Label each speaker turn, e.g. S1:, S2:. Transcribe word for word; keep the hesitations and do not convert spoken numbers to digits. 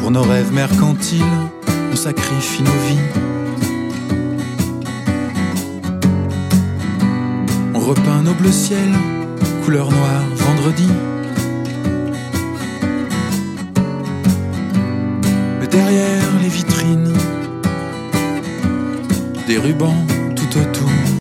S1: Pour nos rêves mercantiles, on sacrifie nos vies. On repeint nos bleus ciels, couleur noire vendredi. Mais derrière les vitrines, des rubans